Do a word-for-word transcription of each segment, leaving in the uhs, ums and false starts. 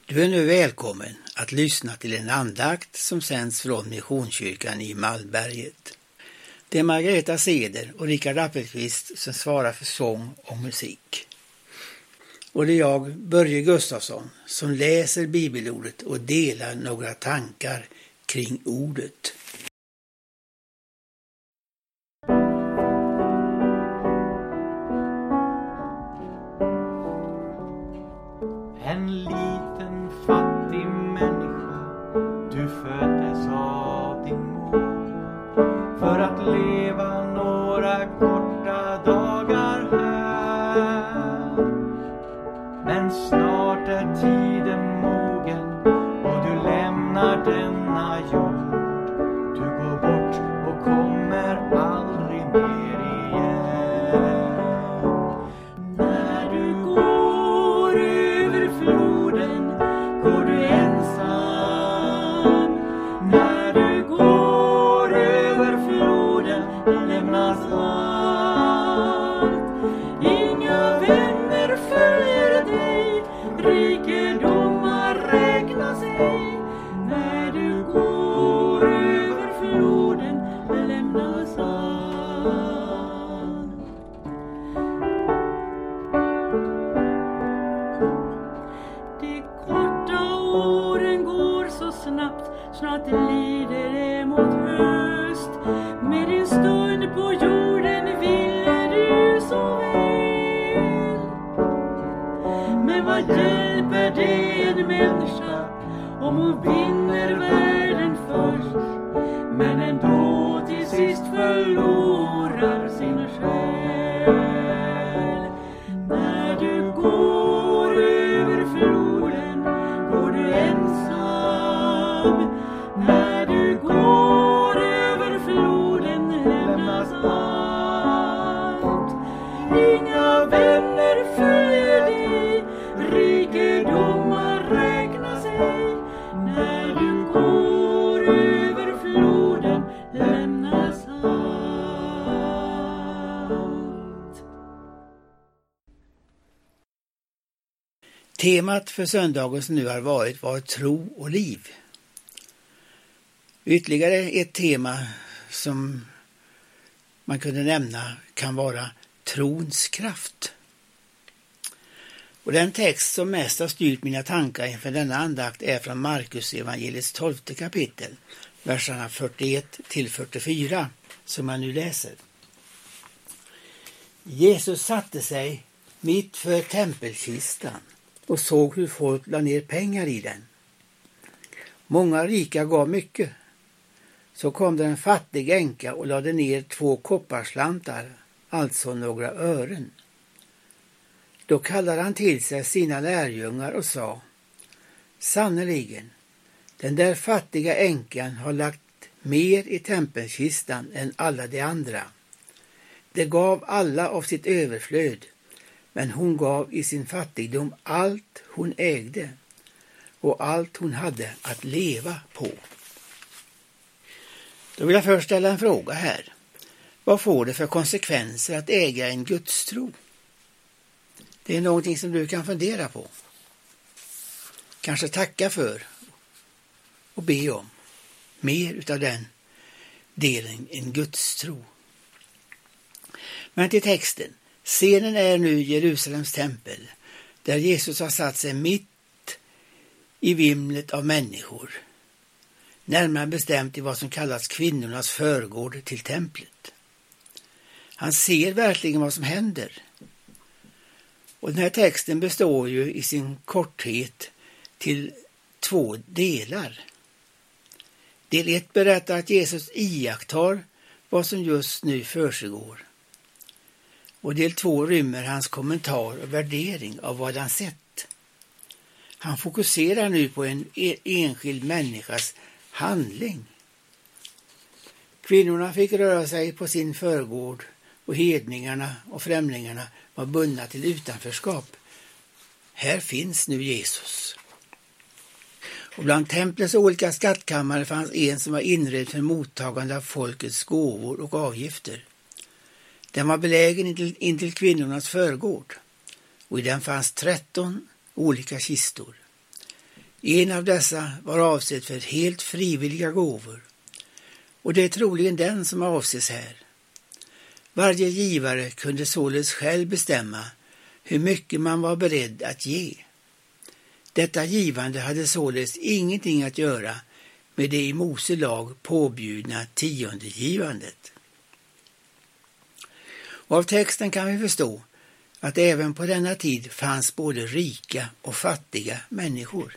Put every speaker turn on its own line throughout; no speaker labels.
Du är nu välkommen att lyssna till en andakt som sänds från Missionskyrkan i Malmberget. Det är Margareta Seder och Richard Appelqvist som svarar för sång och musik. Och det är jag, Börje Gustafsson, som läser bibelordet och delar några tankar kring ordet.
En liten fattig människa, du föddes av din mor för att leva några korta dagar här. Men snart är tiden mogen och du lämnar denna jord. Du går bort och kommer aldrig mer igen. När du går över floden går du ensam. När du går över floden lämnas allt. Inga vänner följer dig, rikedomar räknas ej. När du går över floden lämnas allt. De korta åren går så snabbt, snart lider det mot höst. Med din stund på jorden ville du så väl. Men vad hjälper det en människa om hon vinner världen först, men ändå till sist förlorar sin själ? När du går över floden går du ensam. När du går över floden lämnas allt. Inga vänner följer dig, rikedomar räknas ej. När du går över floden lämnas allt.
Temat för söndagen som nu har varit var tro och liv. Ytterligare ett tema som man kunde nämna kan vara trons kraft. Och den text som mest har styrt mina tankar inför denna andakt är från Markus evangeliets tolfte kapitel, verserna fyrtioett till fyrtiofyra, som jag nu läser. Jesus satte sig mitt för tempelkistan och såg hur folk la ner pengar i den. Många rika gav mycket. Så kom det en fattig änka och lade ner två kopparslantar, alltså några ören. Då kallade han till sig sina lärjungar och sa: Sannoliken, den där fattiga änkan har lagt mer i tempelkistan än alla de andra. Det gav alla av sitt överflöd, men hon gav i sin fattigdom allt hon ägde och allt hon hade att leva på. Då vill jag först ställa en fråga här. Vad får det för konsekvenser att äga en gudstro? Det är någonting som du kan fundera på. Kanske tacka för och be om mer utav den delen, en gudstro. Men till texten. Scenen är nu Jerusalems tempel, där Jesus har satt sig mitt i vimlet av människor. Närmare bestämt i vad som kallas kvinnornas förgård till templet. Han ser verkligen vad som händer. Och den här texten består ju i sin korthet till två delar. Del ett berättar att Jesus iakttar vad som just nu försiggår. Och del två rymmer hans kommentar och värdering av vad han sett. Han fokuserar nu på en enskild människas handling. Kvinnorna fick röra sig på sin förgård och hedningarna och främlingarna var bundna till utanförskap. Här finns nu Jesus. Och bland templets olika skattkammare fanns en som var inredd för mottagande av folkets gåvor och avgifter. Den var belägen intill, intill kvinnornas förgård och i den fanns tretton olika kistor. En av dessa var avsedd för helt frivilliga gåvor, och det är troligen den som avses här. Varje givare kunde således själv bestämma hur mycket man var beredd att ge. Detta givande hade således ingenting att göra med det i Mose lag påbjudna tiondegivandet. Och av texten kan vi förstå att även på denna tid fanns både rika och fattiga människor.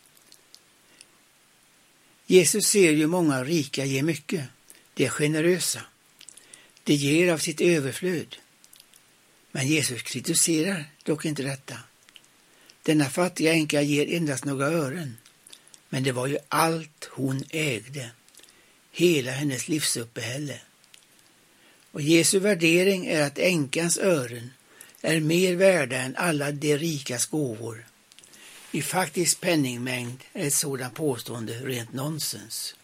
Jesus ser ju många rika ge mycket. De är generösa. De ger av sitt överflöd. Men Jesus kritiserar dock inte detta. Denna fattiga änka ger endast några ören. Men det var ju allt hon ägde. Hela hennes livsuppehälle. Och Jesu värdering är att änkans ören är mer värda än alla de rikas gåvor. I faktisk penningmängd är ett sådant påstående rent nonsens.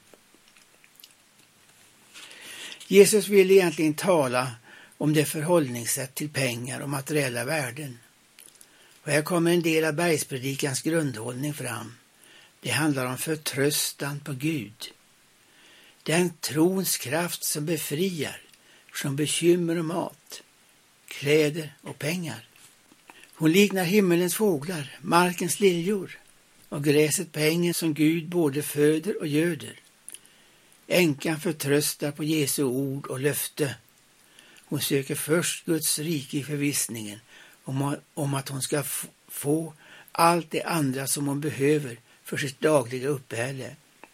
Jesus vill egentligen tala om det förhållningssätt till pengar och materiella värden. Och här kommer en del av bergspredikans grundhållning fram. Det handlar om förtröstan på Gud. Den trons kraft som befriar från bekymmer och mat, kläder och pengar. Hon liknar himmelens fåglar, markens liljor och gräset på ängen som Gud både föder och göder. Änkan förtröstar på Jesu ord och löfte. Hon söker först Guds rike i förvissningen om, om att hon ska f- få allt det andra som hon behöver för sitt dagliga uppehälle.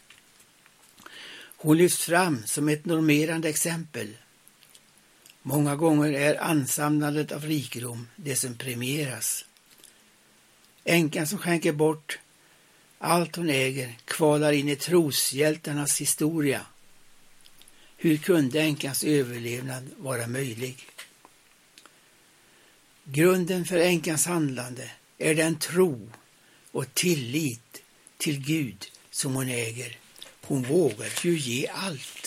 Hon lyfts fram som ett normerande exempel. Många gånger är ansamlandet av rikedom det som premieras. Änkan som skänker bort allt hon äger kvalar in i troshjältarnas historia. Hur kunde änkans överlevnad vara möjlig? Grunden för änkans handlande är den tro och tillit till Gud som hon äger. Hon vågar ju ge allt.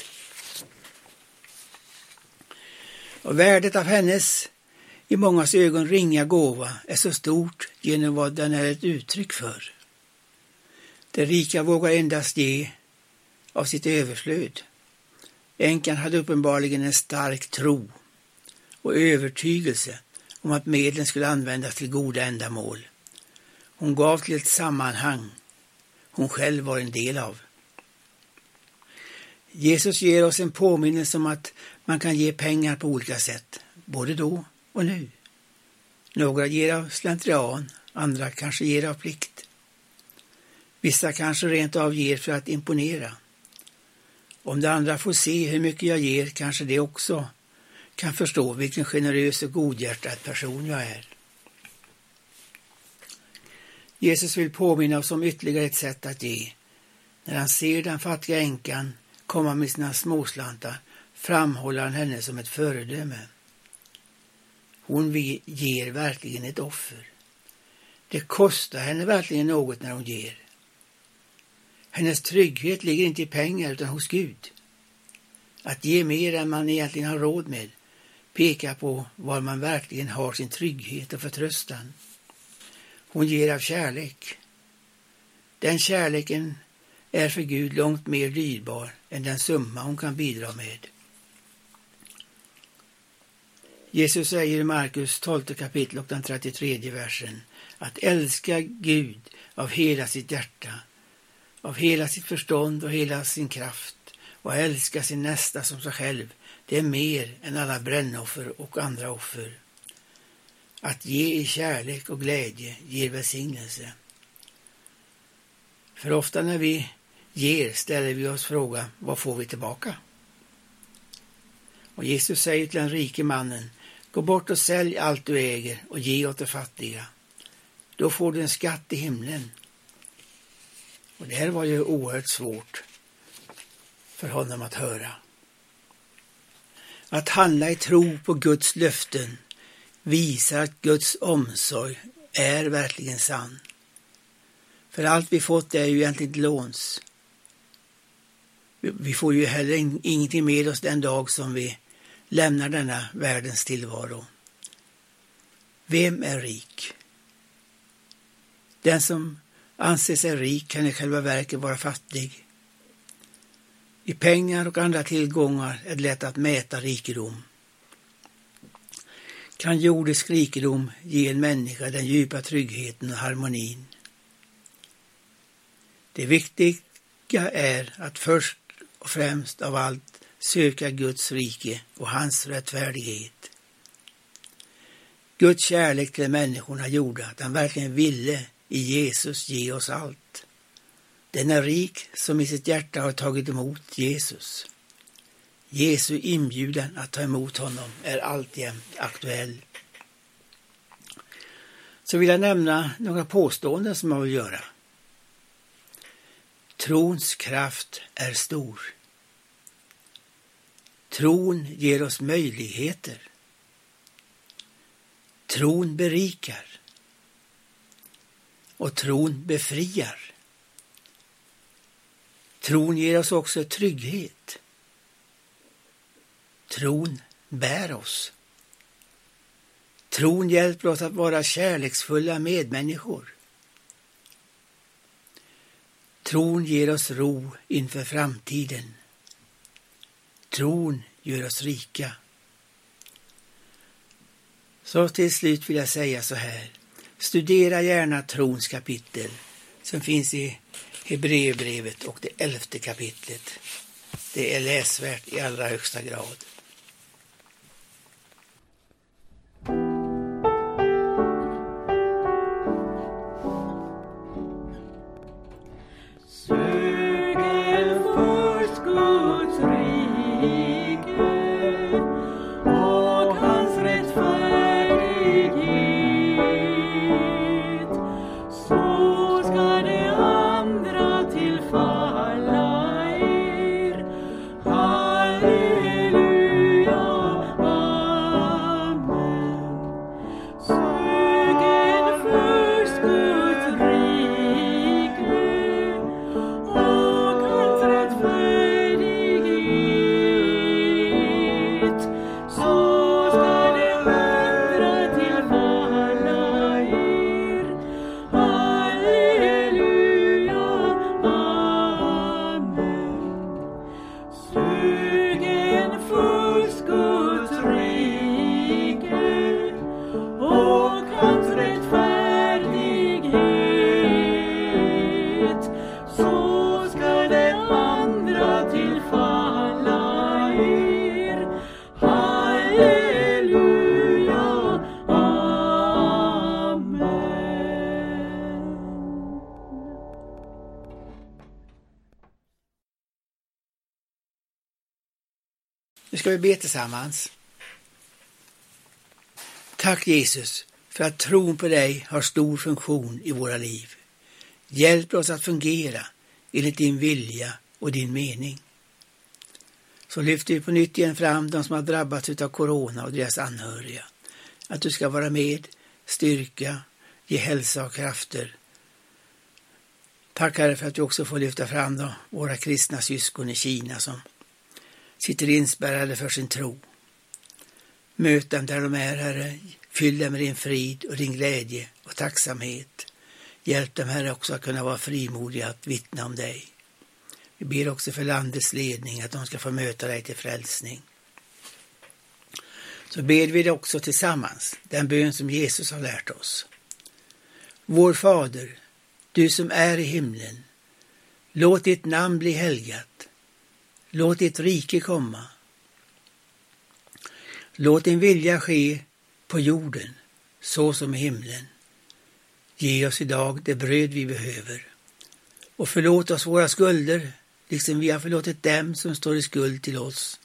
Och värdet av hennes i mångas ögon ringa gåva är så stort genom vad den är ett uttryck för. Det rika vågar endast ge av sitt överflöd. Änkan hade uppenbarligen en stark tro och övertygelse om att medlen skulle användas till goda ändamål. Hon gav till ett sammanhang hon själv var en del av. Jesus ger oss en påminnelse om att man kan ge pengar på olika sätt, både då och nu. Några ger av slentrian, andra kanske ger av plikt. Vissa kanske rent av ger för att imponera. Om de andra får se hur mycket jag ger kanske de också kan förstå vilken generös och godhjärtad person jag är. Jesus vill påminna oss om ytterligare ett sätt att ge. När han ser den fattiga änkan komma med sina småslantar framhåller han henne som ett föredöme. Hon ger verkligen ett offer. Det kostar henne verkligen något när hon ger. Hennes trygghet ligger inte i pengar utan hos Gud. Att ge mer än man egentligen har råd med pekar på var man verkligen har sin trygghet och förtröstan. Hon ger av kärlek. Den kärleken är för Gud långt mer dyrbar än den summa hon kan bidra med. Jesus säger i Markus tolfte kapitel och den trettiotredje versen att älska Gud av hela sitt hjärta, av hela sitt förstånd och hela sin kraft och älska sin nästa som sig själv, det är mer än alla brännoffer och andra offer. Att ge i kärlek och glädje ger välsignelse. För ofta när vi ger ställer vi oss frågan, vad får vi tillbaka? Och Jesus säger till den rike mannen, gå bort och sälj allt du äger och ge åt de fattiga. Då får du en skatt i himlen. Och det här var ju oerhört svårt för honom att höra. Att handla i tro på Guds löften visar att Guds omsorg är verkligen sann. För allt vi fått är ju egentligen låns. Vi får ju heller ingenting med oss den dag som vi lämnar denna världens tillvaro. Vem är rik? Den som anser sig rik kan i själva verket vara fattig. I pengar och andra tillgångar är det lätt att mäta rikedom. Kan jordisk rikedom ge en människa den djupa tryggheten och harmonin? Det viktiga är att först och främst av allt söka Guds rike och hans rättfärdighet. Guds kärlek till människorna gjorde att han verkligen ville i Jesus ge oss allt. Den är rik som i sitt hjärta har tagit emot Jesus. Jesu inbjudan att ta emot honom är alltjämt aktuell. Så vill jag nämna några påståenden som jag vill göra. Trons kraft är stor. Tron ger oss möjligheter. Tron berikar. Och tron befriar. Tron ger oss också trygghet. Tron bär oss. Tron hjälper oss att vara kärleksfulla medmänniskor. Tron ger oss ro inför framtiden. Tron gör oss rika. Så till slut vill jag säga så här. Studera gärna trons kapitel som finns i Hebreerbrevet och det elfte kapitlet. Det är läsvärt i allra högsta grad. Nu ska vi be tillsammans. Tack Jesus för att tron på dig har stor funktion i våra liv. Hjälp oss att fungera enligt din vilja och din mening. Så lyfter vi på nytt igen fram de som har drabbats av corona och deras anhöriga. Att du ska vara med, styrka, ge hälsa och krafter. Tack Herre för att du också får lyfta fram då, våra kristna syskon i Kina som sitter inspärrade för sin tro. Möt dem där de är, Herre. Fyll dem med din frid och din glädje och tacksamhet. Hjälp dem, Herre, också att kunna vara frimodiga att vittna om dig. Vi ber också för landets ledning att de ska få möta dig till frälsning. Så ber vi det också tillsammans, den bön som Jesus har lärt oss. Vår Fader, du som är i himlen, låt ditt namn bli helgat. Låt ditt rike komma. Låt din vilja ske på jorden så som i himlen. Ge oss idag det bröd vi behöver. Och förlåt oss våra skulder liksom vi har förlåtit dem som står i skuld till oss.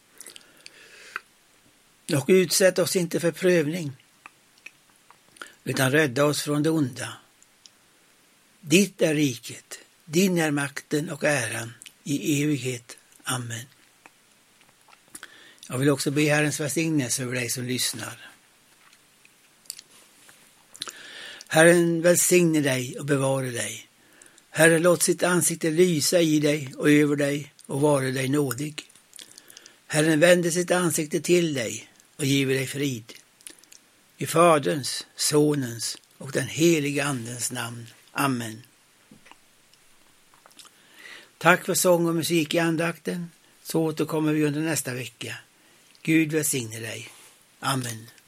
Och utsätt oss inte för prövning utan rädda oss från det onda. Ditt är riket, din är makten och äran i evighet. Amen. Jag vill också be Herrens välsignelse över dig som lyssnar. Herren välsigne dig och bevara dig. Herren låt sitt ansikte lysa i dig och över dig och vara dig nådig. Herren vänder sitt ansikte till dig och giver dig frid. I Faderns, Sonens och den heliga Andens namn. Amen. Tack för sång och musik i andakten. Så återkommer vi under nästa vecka. Gud välsigne dig. Amen.